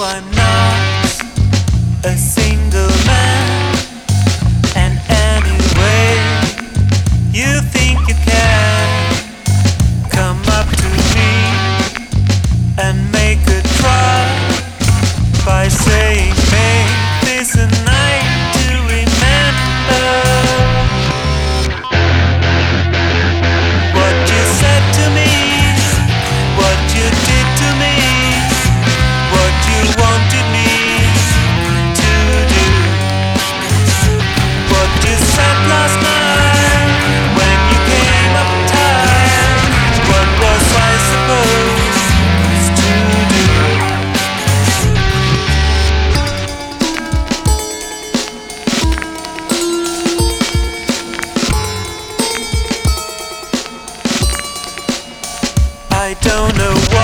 I'm not a single man, and anyway, you think you can come up to me and make a try by saying, make this a night to remember. What you said to me, what you did to me, what you wanted me to do, what you said last night when you came up tired. What was I supposed to do? I don't know